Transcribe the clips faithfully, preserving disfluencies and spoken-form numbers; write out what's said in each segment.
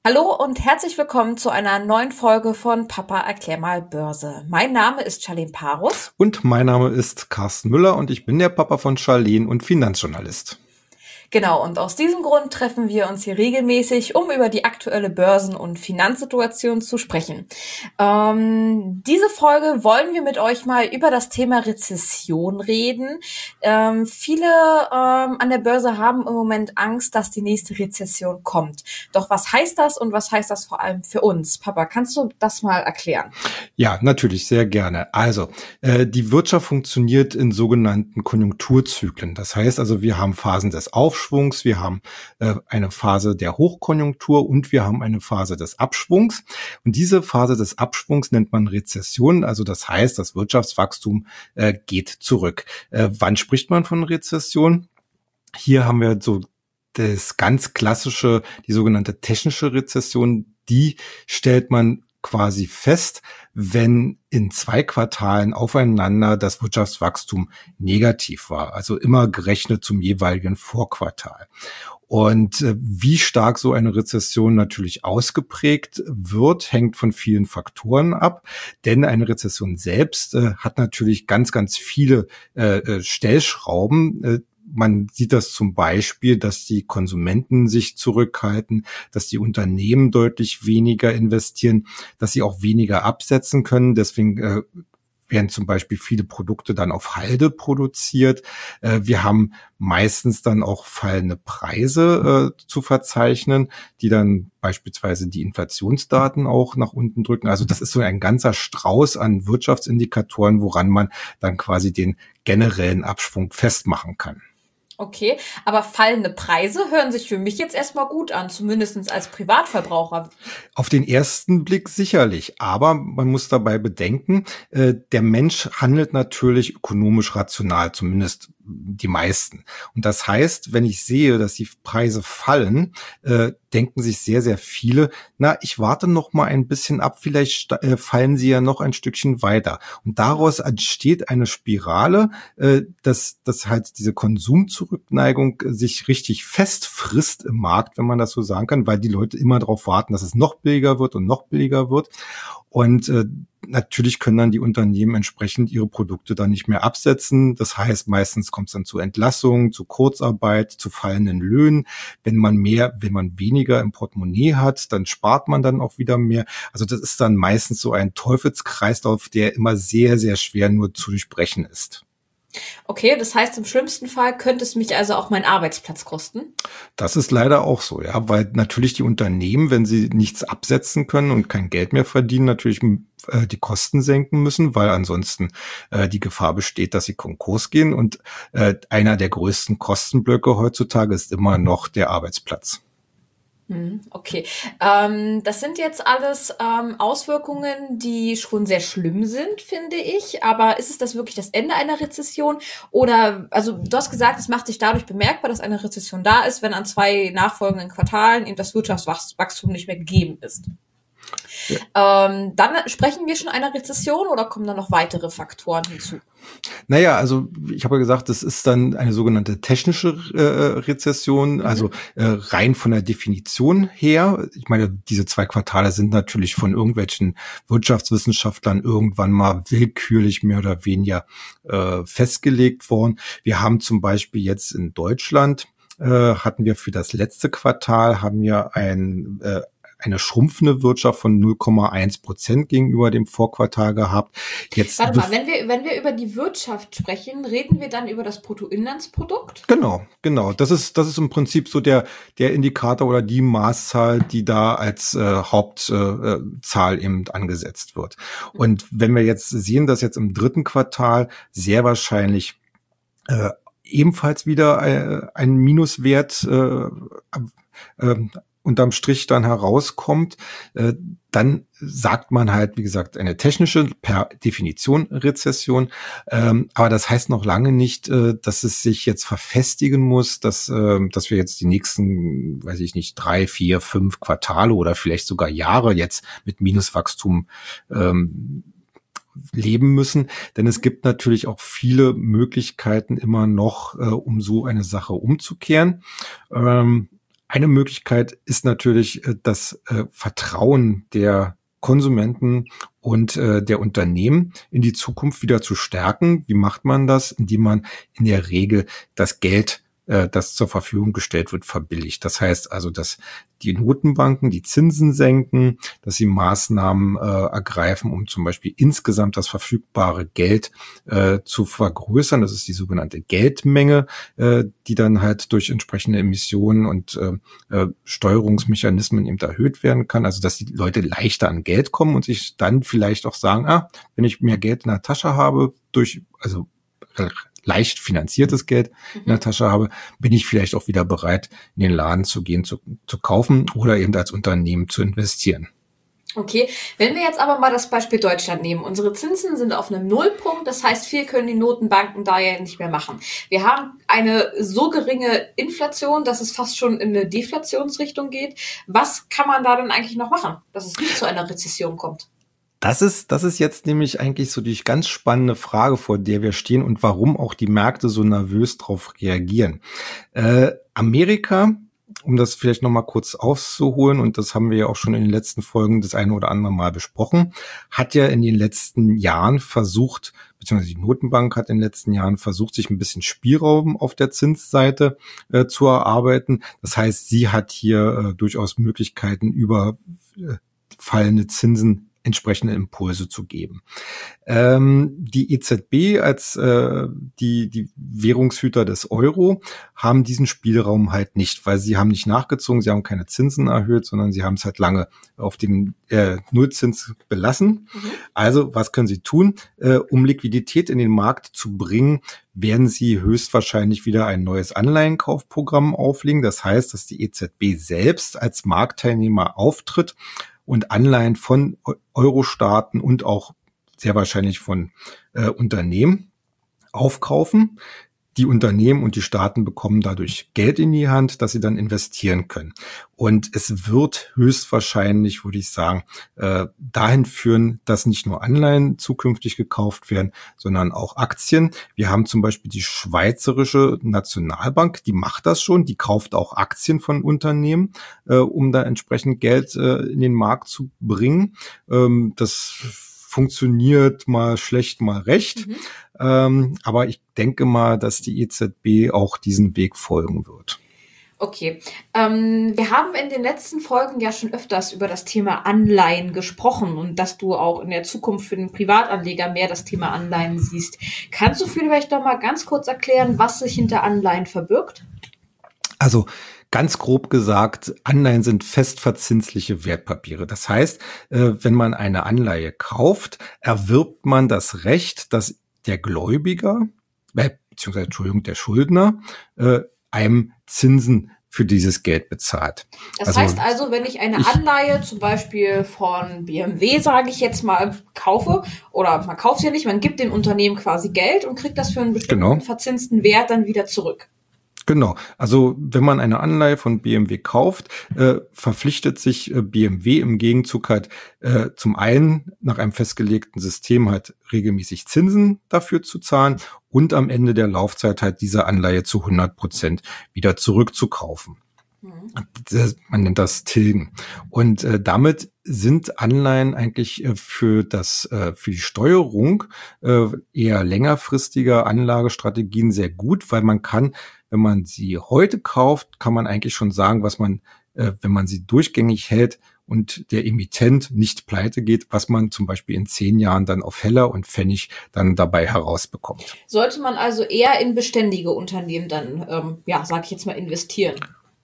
Hallo und herzlich willkommen zu einer neuen Folge von Papa erklär mal Börse. Mein Name ist Charlene Parus. Und mein Name ist Carsten Müller und ich bin der Papa von Charlene und Finanzjournalist. Genau, und aus diesem Grund treffen wir uns hier regelmäßig, um über die aktuelle Börsen- und Finanzsituation zu sprechen. Ähm, diese Folge wollen wir mit euch mal über das Thema Rezession reden. Ähm, viele ähm, an der Börse haben im Moment Angst, dass die nächste Rezession kommt. Doch was heißt das und was heißt das vor allem für uns? Papa, kannst du das mal erklären? Ja, natürlich, sehr gerne. Also, äh, die Wirtschaft funktioniert in sogenannten Konjunkturzyklen. Das heißt also, wir haben Phasen des Aufschwungs, wir haben äh, eine Phase der Hochkonjunktur und wir haben eine Phase des Abschwungs. Und diese Phase des Abschwungs nennt man Rezession. Also das heißt, das Wirtschaftswachstum äh, geht zurück. Äh, wann spricht man von Rezession? Hier haben wir so das ganz klassische, die sogenannte technische Rezession. Die stellt man quasi fest, wenn in zwei Quartalen aufeinander das Wirtschaftswachstum negativ war, also immer gerechnet zum jeweiligen Vorquartal. Und äh, wie stark so eine Rezession natürlich ausgeprägt wird, hängt von vielen Faktoren ab. Denn eine Rezession selbst äh, hat natürlich ganz, ganz viele äh, Stellschrauben. Äh, Man sieht das zum Beispiel, dass die Konsumenten sich zurückhalten, dass die Unternehmen deutlich weniger investieren, dass sie auch weniger absetzen können. Deswegen äh, werden zum Beispiel viele Produkte dann auf Halde produziert. Äh, wir haben meistens dann auch fallende Preise äh, zu verzeichnen, die dann beispielsweise die Inflationsdaten auch nach unten drücken. Also das ist so ein ganzer Strauß an Wirtschaftsindikatoren, woran man dann quasi den generellen Abschwung festmachen kann. Okay, aber fallende Preise hören sich für mich jetzt erstmal gut an, zumindest als Privatverbraucher. Auf den ersten Blick sicherlich, aber man muss dabei bedenken, äh, der Mensch handelt natürlich ökonomisch rational, zumindest die meisten. Und das heißt, wenn ich sehe, dass die Preise fallen, äh, denken sich sehr, sehr viele, na, ich warte noch mal ein bisschen ab, vielleicht äh, fallen sie ja noch ein Stückchen weiter. Und daraus entsteht eine Spirale, äh, dass, dass halt diese Konsumzurückneigung sich richtig festfrisst im Markt, wenn man das so sagen kann, weil die Leute immer darauf warten, dass es noch billiger wird und noch billiger wird. Und äh, natürlich können dann die Unternehmen entsprechend ihre Produkte dann nicht mehr absetzen. Das heißt, meistens kommt es dann zu Entlassungen, zu Kurzarbeit, zu fallenden Löhnen. Wenn man mehr, wenn man weniger im Portemonnaie hat, dann spart man dann auch wieder mehr. Also das ist dann meistens so ein Teufelskreislauf, der immer sehr, sehr schwer nur zu durchbrechen ist. Okay, das heißt, im schlimmsten Fall könnte es mich also auch meinen Arbeitsplatz kosten? Das ist leider auch so, ja, weil natürlich die Unternehmen, wenn sie nichts absetzen können und kein Geld mehr verdienen, natürlich äh, die Kosten senken müssen, weil ansonsten äh, die Gefahr besteht, dass sie Konkurs gehen. Und äh, einer der größten Kostenblöcke heutzutage ist immer noch der Arbeitsplatz. Okay, ähm, das sind jetzt alles ähm, Auswirkungen, die schon sehr schlimm sind, finde ich. Aber ist es das wirklich das Ende einer Rezession? Oder, also du hast gesagt, es macht sich dadurch bemerkbar, dass eine Rezession da ist, wenn an zwei nachfolgenden Quartalen eben das Wirtschaftswachstum nicht mehr gegeben ist. Ja. Ähm, dann sprechen wir schon einer Rezession oder kommen da noch weitere Faktoren hinzu? Naja, also ich habe ja gesagt, das ist dann eine sogenannte technische äh, Rezession, mhm. also äh, rein von der Definition her. Ich meine, diese zwei Quartale sind natürlich von irgendwelchen Wirtschaftswissenschaftlern irgendwann mal willkürlich mehr oder weniger äh, festgelegt worden. Wir haben zum Beispiel jetzt in Deutschland, äh, hatten wir für das letzte Quartal, haben wir ein äh, eine schrumpfende Wirtschaft von null Komma eins Prozent gegenüber dem Vorquartal gehabt. Jetzt Warte mal, wenn wir, wenn wir über die Wirtschaft sprechen, reden wir dann über das Bruttoinlandsprodukt? Genau, genau. Das ist, das ist im Prinzip so der, der Indikator oder die Maßzahl, die da als äh, Hauptzahl äh, eben angesetzt wird. Und wenn wir jetzt sehen, dass jetzt im dritten Quartal sehr wahrscheinlich äh, ebenfalls wieder äh, ein Minuswert äh, äh, unterm Strich dann herauskommt, äh, dann sagt man halt, wie gesagt, eine technische, per Definition Rezession. Ähm, aber das heißt noch lange nicht, äh, dass es sich jetzt verfestigen muss, dass, äh, dass wir jetzt die nächsten, weiß ich nicht, drei, vier, fünf Quartale oder vielleicht sogar Jahre jetzt mit Minuswachstum ähm, leben müssen, denn es gibt natürlich auch viele Möglichkeiten immer noch, äh, um so eine Sache umzukehren. Ähm, eine Möglichkeit ist natürlich, das äh, Vertrauen der Konsumenten und äh, der Unternehmen in die Zukunft wieder zu stärken. Wie macht man das? Indem man in der Regel das Geld, äh, das zur Verfügung gestellt wird, verbilligt. Das heißt also, dass die Notenbanken die Zinsen senken, dass sie Maßnahmen äh, ergreifen, um zum Beispiel insgesamt das verfügbare Geld äh, zu vergrößern. Das ist die sogenannte Geldmenge, äh, die dann halt durch entsprechende Emissionen und äh, äh, Steuerungsmechanismen eben erhöht werden kann. Also dass die Leute leichter an Geld kommen und sich dann vielleicht auch sagen, ah, wenn ich mehr Geld in der Tasche habe, durch also leicht finanziertes Geld in der Tasche habe, bin ich vielleicht auch wieder bereit, in den Laden zu gehen, zu, zu kaufen oder eben als Unternehmen zu investieren. Okay, wenn wir jetzt aber mal das Beispiel Deutschland nehmen. Unsere Zinsen sind auf einem Nullpunkt, das heißt, viel können die Notenbanken da ja nicht mehr machen. Wir haben eine so geringe Inflation, dass es fast schon in eine Deflationsrichtung geht. Was kann man da denn eigentlich noch machen, dass es nicht zu einer Rezession kommt? Das ist, das ist jetzt nämlich eigentlich so die ganz spannende Frage, vor der wir stehen und warum auch die Märkte so nervös drauf reagieren. Äh, Amerika, um das vielleicht nochmal kurz auszuholen, und das haben wir ja auch schon in den letzten Folgen das eine oder andere Mal besprochen, hat ja in den letzten Jahren versucht, beziehungsweise die Notenbank hat in den letzten Jahren versucht, sich ein bisschen Spielraum auf der Zinsseite äh, zu erarbeiten. Das heißt, sie hat hier äh, durchaus Möglichkeiten, über äh, fallende Zinsen entsprechende Impulse zu geben. Ähm, die E Z B als äh, die die Währungshüter des Euro haben diesen Spielraum halt nicht, weil sie haben nicht nachgezogen, sie haben keine Zinsen erhöht, sondern sie haben es halt lange auf dem äh, Nullzins belassen. Mhm. Also was können sie tun? Äh, um Liquidität in den Markt zu bringen, werden sie höchstwahrscheinlich wieder ein neues Anleihenkaufprogramm auflegen. Das heißt, dass die E Z B selbst als Marktteilnehmer auftritt und Anleihen von Euro-Staaten und auch sehr wahrscheinlich von äh, Unternehmen aufkaufen. Die Unternehmen und die Staaten bekommen dadurch Geld in die Hand, das sie dann investieren können. Und es wird höchstwahrscheinlich, würde ich sagen, äh, dahin führen, dass nicht nur Anleihen zukünftig gekauft werden, sondern auch Aktien. Wir haben zum Beispiel die Schweizerische Nationalbank, die macht das schon, die kauft auch Aktien von Unternehmen, äh, um da entsprechend Geld äh, in den Markt zu bringen. Ähm, das funktioniert mal schlecht, mal recht. Mhm. Ähm, aber ich denke mal, dass die E Z B auch diesen Weg folgen wird. Okay, ähm, wir haben in den letzten Folgen ja schon öfters über das Thema Anleihen gesprochen und dass du auch in der Zukunft für den Privatanleger mehr das Thema Anleihen siehst. Kannst du vielleicht noch mal ganz kurz erklären, was sich hinter Anleihen verbirgt? Also ganz grob gesagt, Anleihen sind festverzinsliche Wertpapiere. Das heißt, wenn man eine Anleihe kauft, erwirbt man das Recht, dass der Gläubiger, äh, beziehungsweise Entschuldigung, der Schuldner, äh, einem Zinsen für dieses Geld bezahlt. Das also, heißt also, wenn ich eine Anleihe ich, zum Beispiel von B M W, sage ich jetzt mal, kaufe, oder man kauft ja nicht, man gibt dem Unternehmen quasi Geld und kriegt das für einen bestimmten genau. verzinsten Wert dann wieder zurück. Genau, also wenn man eine Anleihe von B M W kauft, äh, verpflichtet sich äh, B M W im Gegenzug halt äh, zum einen nach einem festgelegten System halt regelmäßig Zinsen dafür zu zahlen und am Ende der Laufzeit halt diese Anleihe zu hundert Prozent wieder zurückzukaufen. Mhm. Das, man nennt das Tilgen. Und äh, damit sind Anleihen eigentlich äh, für das äh, für die Steuerung äh, eher längerfristiger Anlagestrategien sehr gut, weil man kann, wenn man sie heute kauft, kann man eigentlich schon sagen, was man, äh, wenn man sie durchgängig hält und der Emittent nicht pleite geht, was man zum Beispiel in zehn Jahren dann auf Heller und Pfennig dann dabei herausbekommt. Sollte man also eher in beständige Unternehmen dann, ähm, ja, sag ich jetzt mal, investieren?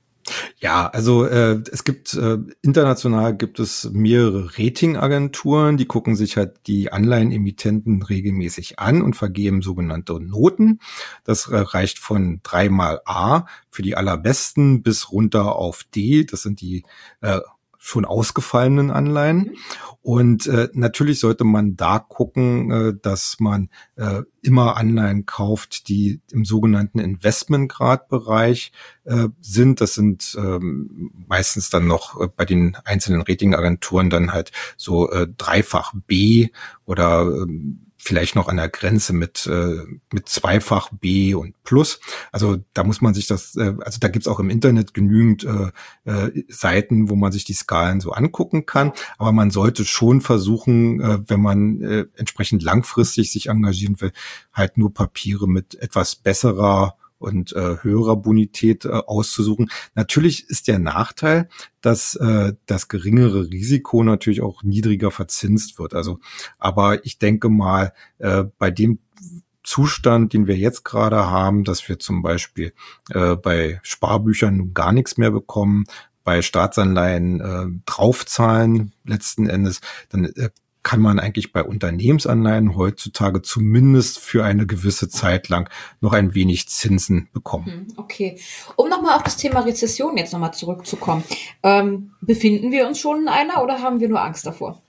Ja, also äh, es gibt äh, international gibt es mehrere Ratingagenturen, die gucken sich halt die Anleihenemittenten regelmäßig an und vergeben sogenannte Noten. Das äh, reicht von dreimal A für die allerbesten bis runter auf D. Das sind die äh, schon ausgefallenen Anleihen. Und äh, natürlich sollte man da gucken, äh, dass man äh, immer Anleihen kauft, die im sogenannten Investmentgrad-Bereich äh, sind. Das sind ähm, meistens dann noch äh, bei den einzelnen Ratingagenturen dann halt so äh, dreifach B oder äh, vielleicht noch an der Grenze mit äh, mit Zweifach B und Plus. Also da muss man sich das, äh, also da gibt's auch im Internet genügend äh, äh, Seiten, wo man sich die Skalen so angucken kann. Aber man sollte schon versuchen, äh, wenn man äh, entsprechend langfristig sich engagieren will, halt nur Papiere mit etwas besserer und äh, höherer Bonität äh, auszusuchen. Natürlich ist der Nachteil, dass äh, das geringere Risiko natürlich auch niedriger verzinst wird. Also, aber ich denke mal, äh, bei dem Zustand, den wir jetzt gerade haben, dass wir zum Beispiel äh, bei Sparbüchern nun gar nichts mehr bekommen, bei Staatsanleihen äh, draufzahlen letzten Endes, dann äh, kann man eigentlich bei Unternehmensanleihen heutzutage zumindest für eine gewisse Zeit lang noch ein wenig Zinsen bekommen. Okay. Um nochmal auf das Thema Rezession jetzt nochmal zurückzukommen. Ähm, befinden wir uns schon in einer oder haben wir nur Angst davor?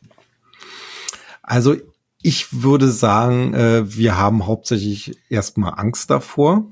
Also ich würde sagen, äh, wir haben hauptsächlich erstmal Angst davor.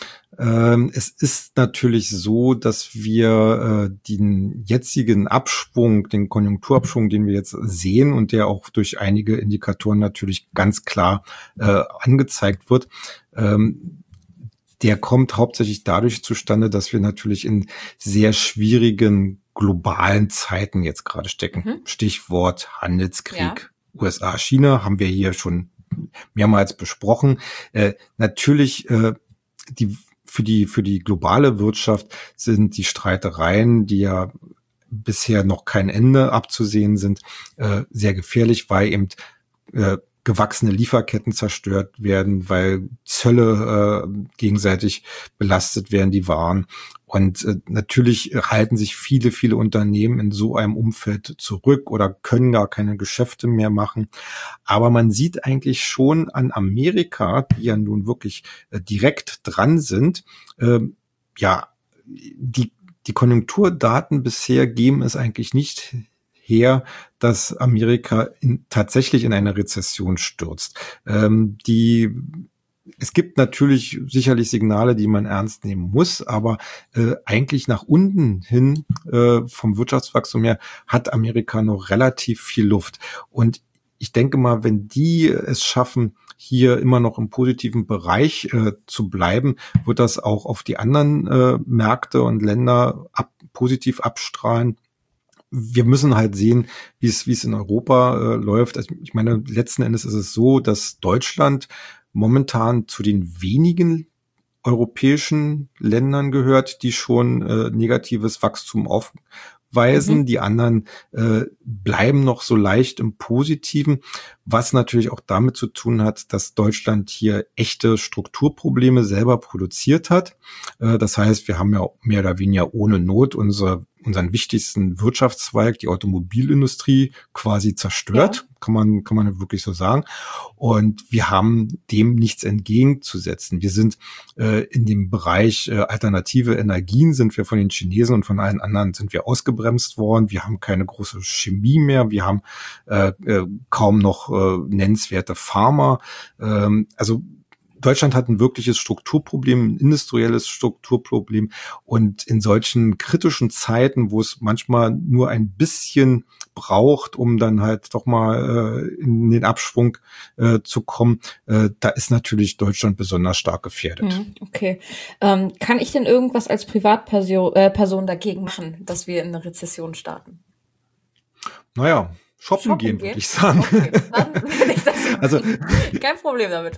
Ähm, es ist natürlich so, dass wir äh, den jetzigen Abschwung, den Konjunkturabschwung, den wir jetzt sehen und der auch durch einige Indikatoren natürlich ganz klar äh, angezeigt wird, ähm, der kommt hauptsächlich dadurch zustande, dass wir natürlich in sehr schwierigen globalen Zeiten jetzt gerade stecken. Mhm. Stichwort Handelskrieg. Ja. U S A, China haben wir hier schon mehrmals besprochen. Äh, natürlich äh, die Für die, für die globale Wirtschaft sind die Streitereien, die ja bisher noch kein Ende abzusehen sind, äh, sehr gefährlich, weil eben äh, gewachsene Lieferketten zerstört werden, weil Zölle äh, gegenseitig belastet werden, die Waren. Und äh, natürlich halten sich viele, viele Unternehmen in so einem Umfeld zurück oder können gar keine Geschäfte mehr machen. Aber man sieht eigentlich schon an Amerika, die ja nun wirklich äh, direkt dran sind, äh, ja, die, die Konjunkturdaten bisher geben es eigentlich nicht her, dass Amerika in, tatsächlich in eine Rezession stürzt. Ähm, die Es gibt natürlich sicherlich Signale, die man ernst nehmen muss, aber äh, eigentlich nach unten hin äh, vom Wirtschaftswachstum her hat Amerika noch relativ viel Luft. Und ich denke mal, wenn die es schaffen, hier immer noch im positiven Bereich äh, zu bleiben, wird das auch auf die anderen äh, Märkte und Länder ab, positiv abstrahlen. Wir müssen halt sehen, wie es wie es in Europa äh, läuft. Also ich meine, letzten Endes ist es so, dass Deutschland momentan zu den wenigen europäischen Ländern gehört, die schon äh, negatives Wachstum aufweisen. Mhm. Die anderen äh, bleiben noch so leicht im Positiven, was natürlich auch damit zu tun hat, dass Deutschland hier echte Strukturprobleme selber produziert hat. Äh, das heißt, wir haben ja mehr oder weniger ohne Not unsere unseren wichtigsten Wirtschaftszweig, die Automobilindustrie, quasi zerstört, ja. kann man kann man wirklich so sagen. Und wir haben dem nichts entgegenzusetzen. Wir sind äh, in dem Bereich äh, alternative Energien, sind wir von den Chinesen und von allen anderen sind wir ausgebremst worden. Wir haben keine große Chemie mehr. Wir haben äh, äh, kaum noch äh, nennenswerte Pharma. Ähm, also Deutschland hat ein wirkliches Strukturproblem, ein industrielles Strukturproblem. Und in solchen kritischen Zeiten, wo es manchmal nur ein bisschen braucht, um dann halt doch mal äh, in den Abschwung äh, zu kommen, äh, da ist natürlich Deutschland besonders stark gefährdet. Hm, okay. Ähm, kann ich denn irgendwas als Privatperson äh, Person dagegen machen, dass wir in eine Rezession starten? Naja, shoppen, shoppen gehen, gehen? würde ich sagen. Okay, dann will ich das also kein Problem damit.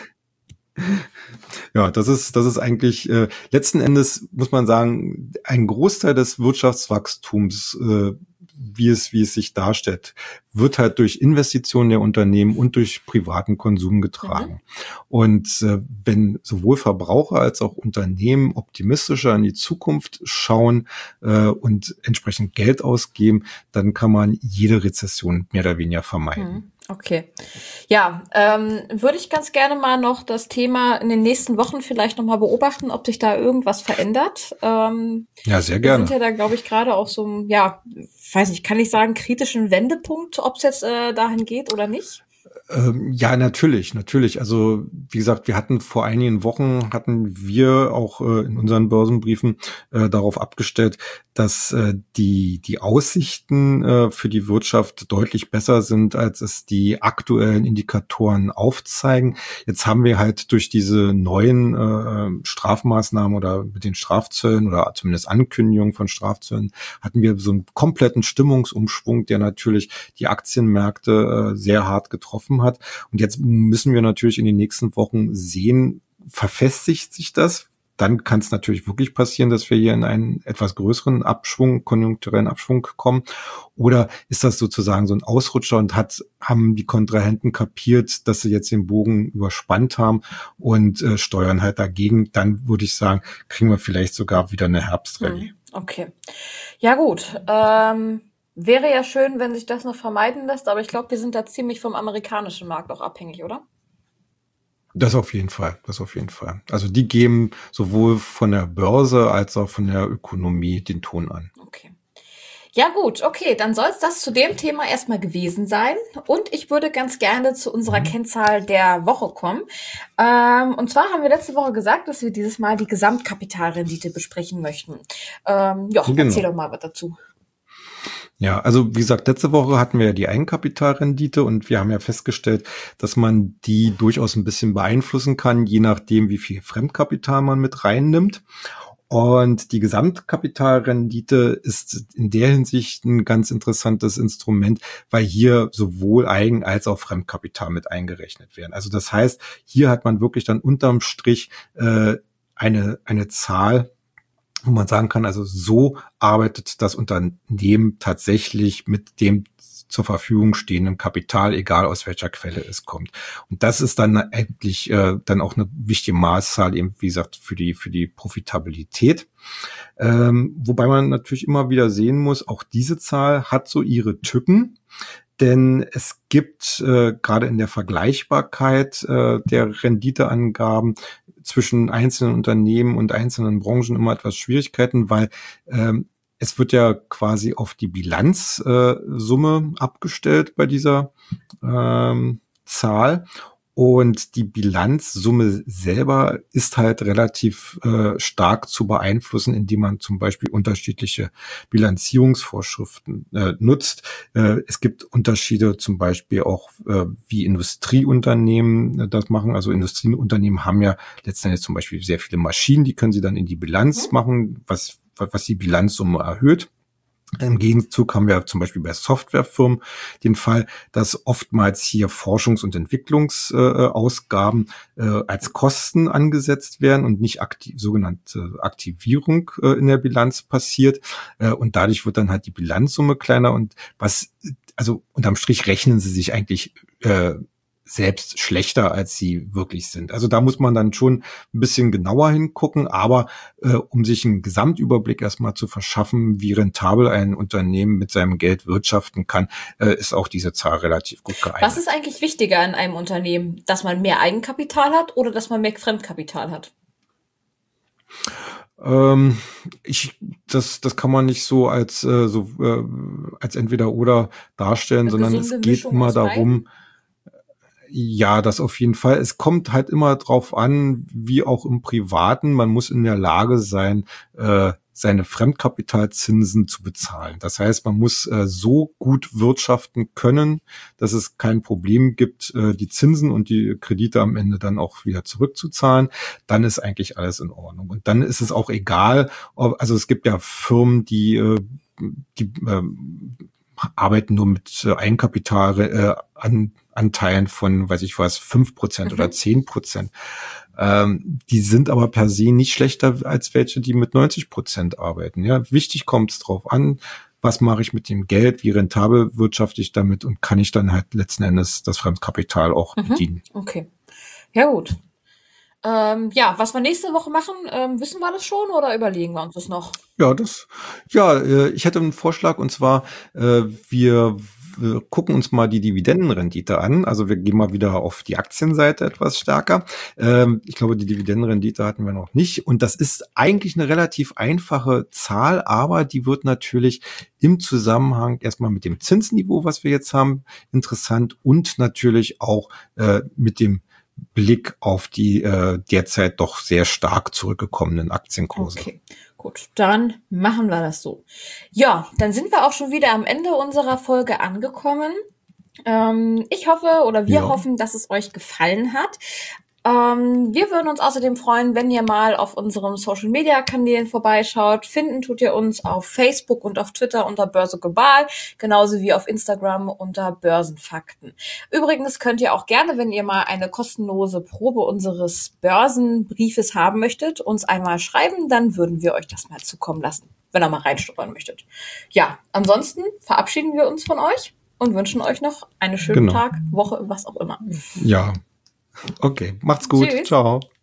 Ja, das ist, das ist eigentlich, äh, letzten Endes muss man sagen, ein Großteil des Wirtschaftswachstums, äh, wie es, wie es sich darstellt, wird halt durch Investitionen der Unternehmen und durch privaten Konsum getragen. Mhm. Und äh, wenn sowohl Verbraucher als auch Unternehmen optimistischer in die Zukunft schauen äh, und entsprechend Geld ausgeben, dann kann man jede Rezession mehr oder weniger vermeiden. Mhm. Okay. Ja, ähm, würde ich ganz gerne mal noch das Thema in den nächsten Wochen vielleicht noch mal beobachten, ob sich da irgendwas verändert. Ähm, ja, sehr gerne. Wir sind ja da, glaube ich, gerade auch so einem, ja, weiß nicht, kann ich sagen, kritischen Wendepunkt, ob es jetzt äh, dahin geht oder nicht? Ähm, ja, natürlich, natürlich. Also wie gesagt, wir hatten vor einigen Wochen, hatten wir auch äh, in unseren Börsenbriefen äh, darauf abgestellt, dass äh, die die Aussichten äh, für die Wirtschaft deutlich besser sind, als es die aktuellen Indikatoren aufzeigen. Jetzt haben wir halt durch diese neuen äh, Strafmaßnahmen oder mit den Strafzöllen oder zumindest Ankündigungen von Strafzöllen, hatten wir so einen kompletten Stimmungsumschwung, der natürlich die Aktienmärkte äh, sehr hart getroffen hat. Und jetzt müssen wir natürlich in den nächsten Wochen sehen, verfestigt sich das? Dann kann es natürlich wirklich passieren, dass wir hier in einen etwas größeren Abschwung, konjunkturellen Abschwung kommen. Oder ist das sozusagen so ein Ausrutscher und hat, haben die Kontrahenten kapiert, dass sie jetzt den Bogen überspannt haben und äh, steuern halt dagegen? Dann würde ich sagen, kriegen wir vielleicht sogar wieder eine Herbstrallye. Okay. Ja gut. Ähm, wäre ja schön, wenn sich das noch vermeiden lässt, aber ich glaube, wir sind da ziemlich vom amerikanischen Markt auch abhängig, oder? Das auf jeden Fall, das auf jeden Fall. Also die geben sowohl von der Börse als auch von der Ökonomie den Ton an. Okay. Ja gut, okay, dann soll es das zu dem Thema erstmal gewesen sein. Und ich würde ganz gerne zu unserer mhm. Kennzahl der Woche kommen. Ähm, und zwar haben wir letzte Woche gesagt, dass wir dieses Mal die Gesamtkapitalrendite besprechen möchten. Ähm, ja, genau. Erzähl doch mal was dazu. Ja, also wie gesagt, letzte Woche hatten wir ja die Eigenkapitalrendite und wir haben ja festgestellt, dass man die durchaus ein bisschen beeinflussen kann, je nachdem, wie viel Fremdkapital man mit reinnimmt. Und die Gesamtkapitalrendite ist in der Hinsicht ein ganz interessantes Instrument, weil hier sowohl Eigen- als auch Fremdkapital mit eingerechnet werden. Also das heißt, hier hat man wirklich dann unterm Strich äh, eine eine Zahl, wo man sagen kann, also so arbeitet das Unternehmen tatsächlich mit dem zur Verfügung stehenden Kapital, egal aus welcher Quelle es kommt. Und das ist dann eigentlich äh, dann auch eine wichtige Maßzahl, eben wie gesagt, für die für die Profitabilität. Ähm, wobei man natürlich immer wieder sehen muss, auch diese Zahl hat so ihre Tücken. Denn es gibt äh, gerade in der Vergleichbarkeit äh, der Renditeangaben zwischen einzelnen Unternehmen und einzelnen Branchen immer etwas Schwierigkeiten, weil ähm, es wird ja quasi auf die Bilanzsumme äh, abgestellt bei dieser ähm, Zahl. Und die Bilanzsumme selber ist halt relativ äh, stark zu beeinflussen, indem man zum Beispiel unterschiedliche Bilanzierungsvorschriften äh, nutzt. Äh, es gibt Unterschiede zum Beispiel auch, äh, wie Industrieunternehmen äh, das machen. Also Industrieunternehmen haben ja letztendlich zum Beispiel sehr viele Maschinen, die können sie dann in die Bilanz machen, was, was die Bilanzsumme erhöht. Im Gegenzug haben wir zum Beispiel bei Softwarefirmen den Fall, dass oftmals hier Forschungs- und Entwicklungsausgaben äh, äh, als Kosten angesetzt werden und nicht aktiv, sogenannte Aktivierung äh, in der Bilanz passiert. Äh, und dadurch wird dann halt die Bilanzsumme kleiner und was, also unterm Strich rechnen sie sich eigentlich äh, selbst schlechter, als sie wirklich sind. Also da muss man dann schon ein bisschen genauer hingucken, aber äh, um sich einen Gesamtüberblick erstmal zu verschaffen, wie rentabel ein Unternehmen mit seinem Geld wirtschaften kann, äh, ist auch diese Zahl relativ gut geeignet. Was ist eigentlich wichtiger in einem Unternehmen, dass man mehr Eigenkapital hat oder dass man mehr Fremdkapital hat? Ähm, ich, das, das kann man nicht so als äh, so äh, als entweder oder darstellen, Eine sondern es geht Mischung immer darum. Beiden? Ja, das auf jeden Fall. Es kommt halt immer drauf an, wie auch im Privaten. Man muss in der Lage sein, äh, seine Fremdkapitalzinsen zu bezahlen. Das heißt, man muss äh, so gut wirtschaften können, dass es kein Problem gibt, äh, die Zinsen und die Kredite am Ende dann auch wieder zurückzuzahlen. Dann ist eigentlich alles in Ordnung. Und dann ist es auch egal, ob, also es gibt ja Firmen, die, äh, die äh, arbeiten nur mit äh, Eigenkapital äh, an Anteilen von, weiß ich was, fünf Prozent mhm. oder zehn Prozent. Ähm, die sind aber per se nicht schlechter als welche, die mit neunzig Prozent arbeiten. Ja, wichtig kommt es drauf an, was mache ich mit dem Geld, wie rentabel wirtschafte ich damit und kann ich dann halt letzten Endes das Fremdkapital auch mhm. bedienen. Okay, ja gut. Ähm, ja, was wir nächste Woche machen, ähm, wissen wir das schon oder überlegen wir uns das noch? Ja, das, ja, äh, ich hätte einen Vorschlag und zwar, äh, wir wir gucken uns mal die Dividendenrendite an. Also wir gehen mal wieder auf die Aktienseite etwas stärker. Ähm, ich glaube, die Dividendenrendite hatten wir noch nicht. Und das ist eigentlich eine relativ einfache Zahl, aber die wird natürlich im Zusammenhang erstmal mit dem Zinsniveau, was wir jetzt haben, interessant und natürlich auch äh, mit dem Blick auf die äh, derzeit doch sehr stark zurückgekommenen Aktienkurse. Okay, gut, dann machen wir das so. Ja, dann sind wir auch schon wieder am Ende unserer Folge angekommen. Ähm, ich hoffe oder wir Ja. hoffen, dass es euch gefallen hat. Ähm, wir würden uns außerdem freuen, wenn ihr mal auf unseren Social-Media-Kanälen vorbeischaut. Finden tut ihr uns auf Facebook und auf Twitter unter Börse Global, genauso wie auf Instagram unter Börsenfakten. Übrigens könnt ihr auch gerne, wenn ihr mal eine kostenlose Probe unseres Börsenbriefes haben möchtet, uns einmal schreiben, dann würden wir euch das mal zukommen lassen, wenn ihr mal reinschnuppern möchtet. Ja, ansonsten verabschieden wir uns von euch und wünschen euch noch einen schönen Genau. Tag, Woche, was auch immer. Ja. Okay, macht's gut. Tschüss. Ciao.